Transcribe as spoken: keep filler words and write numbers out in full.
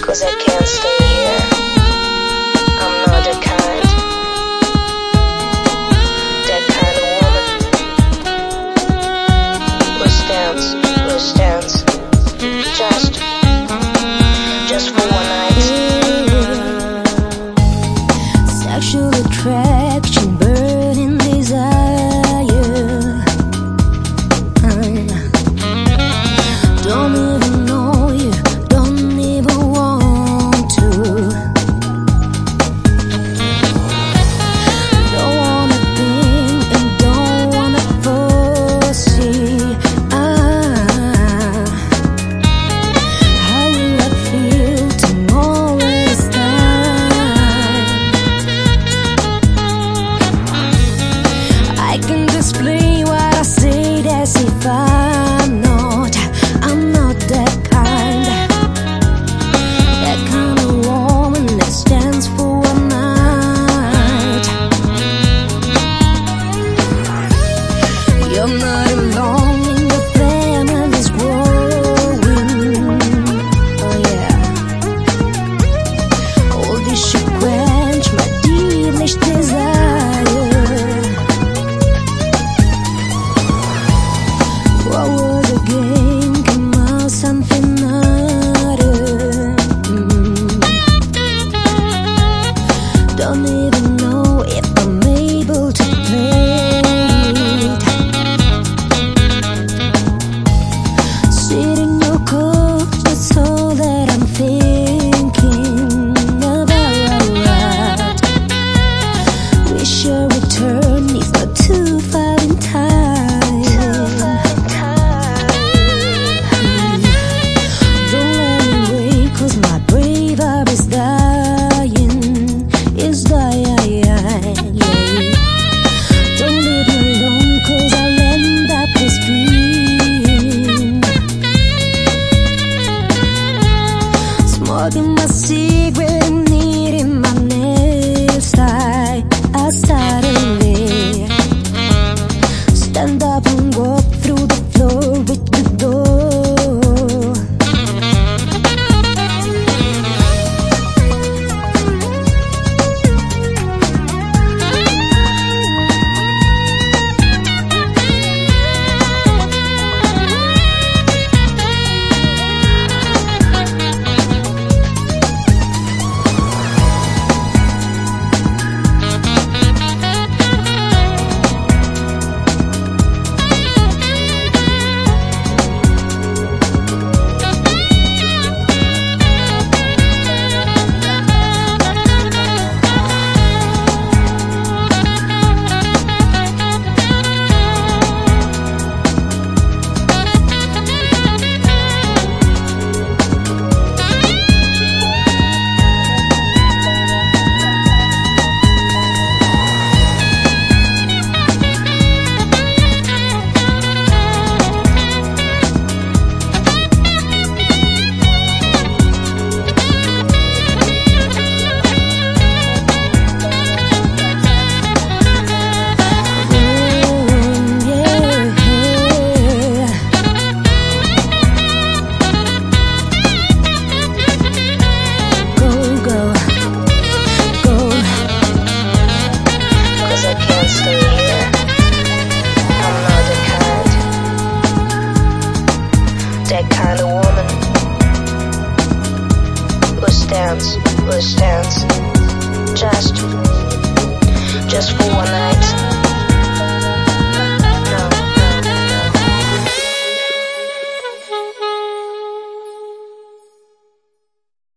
'cause I can't stay here. I'm not that kind, that kind of woman who stands, who stands, just, just for one night. Sexual attraction, burning desire. uh, Don't even know you, don't even want to. Don't wanna think and don't wanna foresee. Ah, how will I feel tomorrow's time? I can display what I say as if I'm not, I'm not that kind, that kind of woman that stands for one night. You're not alone in your family's growing. Oh yeah. All this should quench my deepest desire. What was a game come out something other. Mm. Don't even know if I'm able to play it. Sit in your coach, that's all that I'm thinking about. Wish your return is not too far in time. Don't let me wait, 'cause my brave heart is dying, is dying. Don't leave me alone, 'cause I'll end up this dream. Smoking my cigarette and eating my nails. I, I suddenly stand up and walk through the floor with the door. That kind of woman who stands, who stands, just, just for one night.